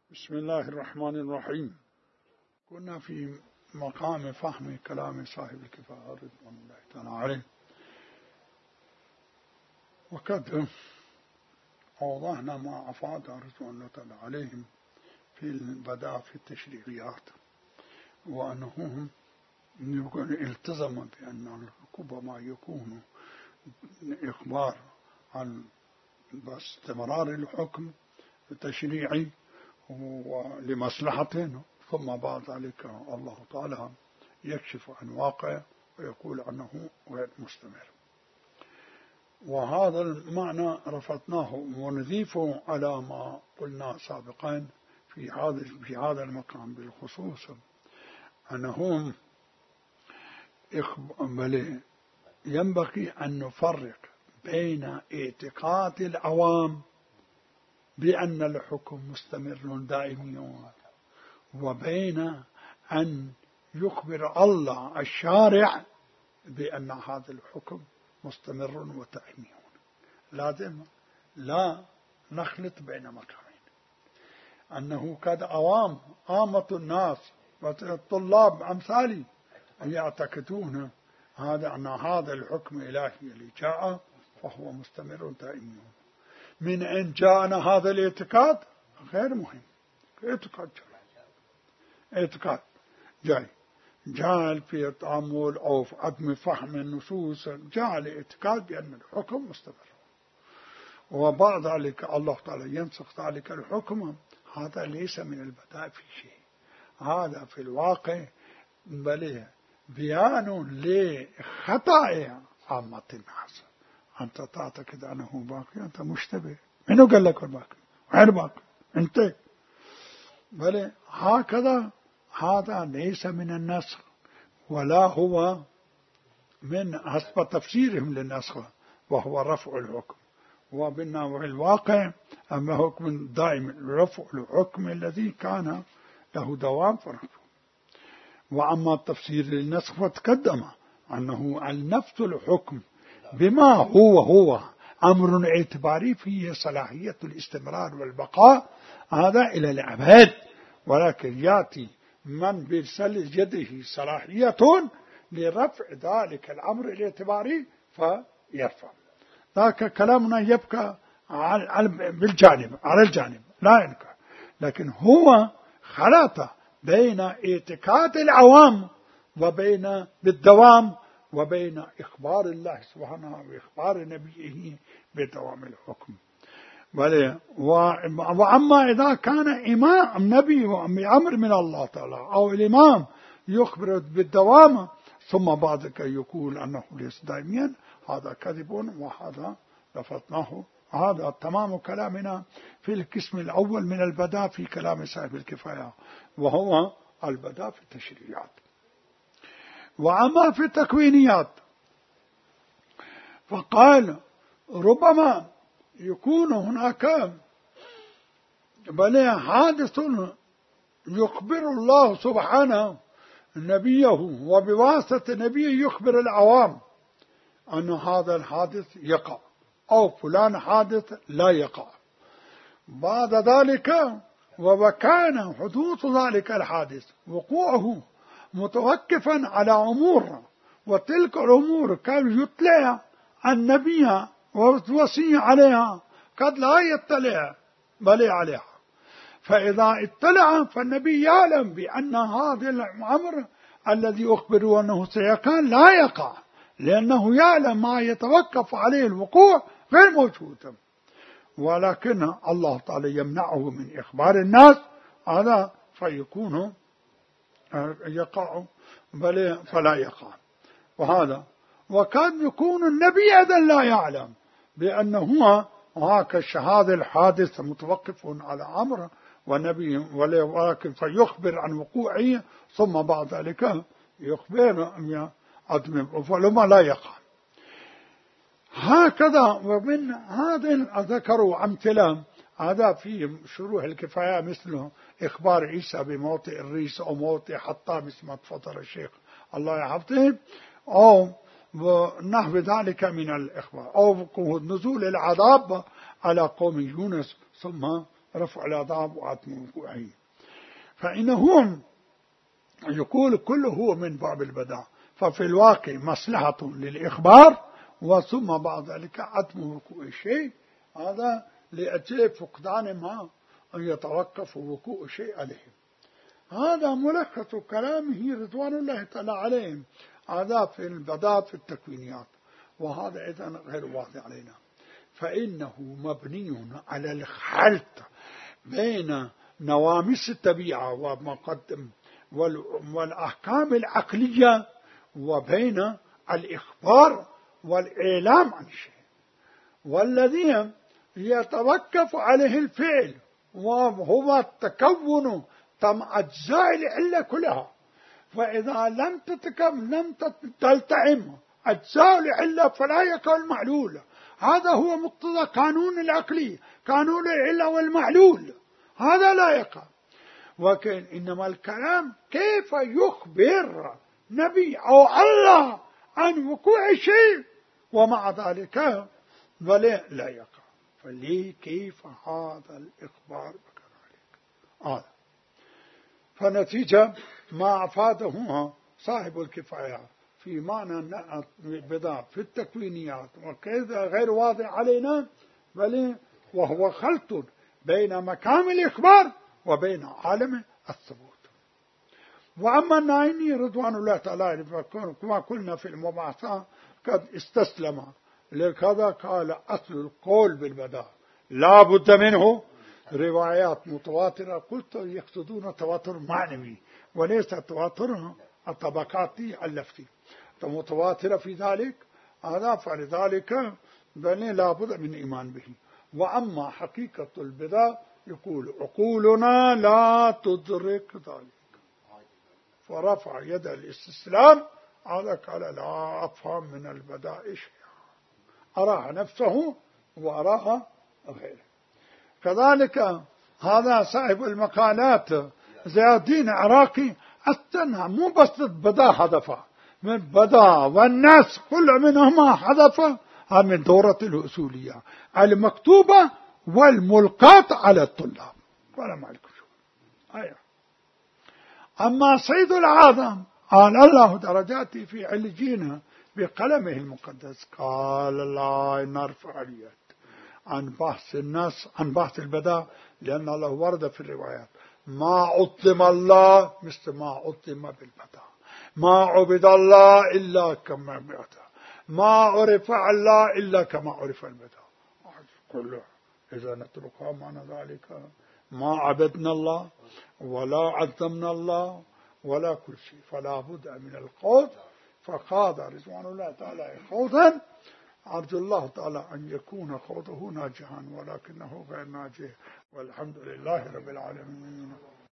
بسم الله الرحمن الرحيم. كنا في مقام فهم كلام صاحب الكفاية رضوان الله تعالى عليه، وقد أوضحنا ما أفاد رضوان الله تعالى عليهم في البداء في التشريعيات، وأنهم التزم بأن ربما يكون إخبار عن استمرار الحكم التشريعي ولمصلحة، ثم بعد ذلك الله تعالى يكشف عن واقع ويقول أنه غير مستمر. وهذا المعنى رفضناه ونضيفه على ما قلنا سابقا في هذا المقام بالخصوص، أنهم ينبغي أن نفرق بين اعتقاد العوام بأن الحكم مستمر دائم، وبين أن يخبر الله الشارع بأن هذا الحكم مستمر ودائم. لازم لا نخلط بين مقامين، أنه قد عامة الناس والطلاب أمثالي يعتقدون أن هذا الحكم الإلهي اللي جاء فهو مستمر دائم. من أين جاءنا هذا الاعتقاد؟ غير مهم. اعتقاد جاء في التأمل أو في عدم فهم النصوص، جاء الاعتقاد بأن الحكم مستمر، وبعد ذلك الله تعالى ينسخ ذلك الحكم. هذا ليس من البداء في شيء، هذا في الواقع بل بيان لخطأ عامة الناس. أنت تعتقد أنه باقي، أنت مشتبه. منو قال لك الباقي؟ غير باقي أنت. بل هكذا هذا ليس من النسخ، ولا هو من حسب تفسيرهم للنسخ، وهو رفع الحكم. وبالنسبة الواقع أما حكم دائم، رفع الحكم الذي كان له دوام فرفع. وأما التفسير للنسخ فتقدم أنه النفس الحكم بما هو أمر اعتباري فيه صلاحية الاستمرار والبقاء، هذا إلى الأبد، ولكن يأتي من برسل يده صلاحية لرفع ذلك الأمر الاعتباري فيرفع. ذاك كلامنا يبقى على الجانب لا ينكر، لكن هو خلط بين اعتقاد العوام وبين بالدوام وبين إخبار الله سبحانه وإخبار نبيه بدوام الحكم. وأما إذا كان إمام نبي بأمر من الله تعالى أو الإمام يخبر بالدوام ثم بعد ذلك يقول أنه ليس دائميا، هذا كذب، وهذا رفضناه. هذا تمام كلامنا في القسم الأول من البداء في كلام صاحب الكفاية، وهو البداء في التشريعات. وأما في التكوينيات فقال ربما يكون هناك حادث يخبر الله سبحانه نبيه، وبواسطة نبيه يخبر العوام أن هذا الحادث يقع، أو فلان حادث لا يقع. بعد ذلك وكان حدوث ذلك الحادث وقوعه متوقفا على أمور، وتلك الأمور كان يطلع النبي ووصي عليها، قد لا يطلع بل عليها. فإذا اطلع فالنبي يعلم بأن هذا الأمر الذي أخبره أنه سيقع لا يقع، لأنه يعلم ما يتوقف عليه الوقوع غير موجود، ولكن الله تعالى يمنعه من إخبار الناس هذا فيكون يقع بل فلا يقع. وهذا وكان يكون النبي أيضا لا يعلم بأنه هذا الحادث متوقف على أمر والنبي، ولكن فيخبر عن وقوعه ثم بعد ذلك يخبر عدم فلما لا يقع. هكذا. ومن هذا ذكروا أمثلة هذا في شروح الكفاية، مثل إخبار عيسى بموت الريس أو موت حتى مثل ما تفضل الشيخ الله يحفظه، أو ونحو ذلك من الإخبار، أو نزول العذاب على قوم يونس ثم رفع العذاب وعدم وقوعه. فإنهم يقول كله هو من باب البداء، ففي الواقع مصلحة للإخبار، وثم بعد ذلك عدم وقوع الشيء، هذا لأجل فقدان ما أن يتوقف وقوع الشيء عليهم. هذا ملخص كلامه رضوان الله تعالى عليهم، هذا في البداء في التكوينيات، وهذا إذن غير واضح علينا، فإنه مبني على الخلط بين نواميس الطبيعة ومقدم والأحكام العقلية، وبين الإخبار والإعلام عن الشيء، والذي يتوقف عليه الفعل وهو التكون تم أجزاء العلة كلها. فإذا لم تلتئم أجزاء العلة فلا يكون المعلول. هذا هو مقتضى قانون العقلي، قانون العلة والمعلول، هذا لا يقع. وكان إنما الكلام كيف يخبر نبي أو الله عن وقوع شيء ومع ذلك لا يقع. فليه كيف هذا الإخبار بكذلك؟ فنتيجة ما أفاده صاحب الكفاية في معنى البداء في التكوينيات وكذا غير واضح علينا، بل وهو خلط بين مقام الإخبار وبين عالم الثبوت. وأما النعيمي رضوان الله تعالى كما قلنا في المباحثة قد استسلم لكذا، قال أصل القول بالبداء لا بد منه روايات متواترة. قلت يقصدون تواتر معنوي وليس تواتر الطبقاتي اللفظي، متواترة في ذلك هذا، فلذلك بل لا بد من إيمان به. وأما حقيقة البداء يقول عقولنا لا تدرك ذلك، فرفع يد الاستسلام، هذا قال لا أفهم من البداء شيئا، أراها نفسه وأراها غيره. كذلك هذا صاحب المقالات زي الدين العراقي استنى مو بس بداء هدفه من بداء والناس كل منهما هدفه من دورة الأصولية المكتوبة والملقاة على الطلاب ولا مالك شو. أما سيد العظم قال الله درجاتي في علجين بقلمه المقدس، قال لا نرفع اليد عن بحث الناس عن بحث البداء، لأن الله ورد في الروايات ما عظم الله مثل ما عظم بالبداء، ما عبد الله إلا كما عبد، ما عرف الله إلا كما عرف البداء كله. إذا نتركها معنى ذلك ما عبدنا الله ولا عظمنا الله ولا كل شيء، فلا بد من الخوض. فخاض رضوان الله تعالى خوضا، أرجو الله تعالى أن يكون خوضه ناجحا ولكنه غير ناجح، والحمد لله رب العالمين.